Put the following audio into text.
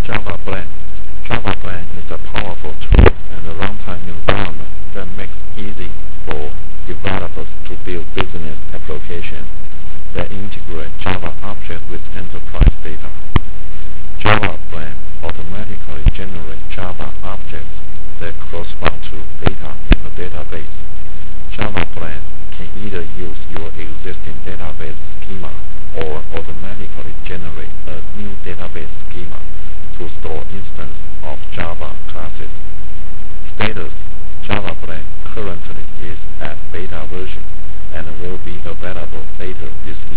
Java Blend. Java Blend is a powerful tool and a runtime environment that makes it easy for developers to build business applications that integrate Java objects with enterprise data. Java Blend automatically generates Java objects that correspond to data in a database. Java Blend can either use your existing database schema or automatically generate a new database schema to store instances of Java classes. Status: Java Blend currently is at beta version and will be available later this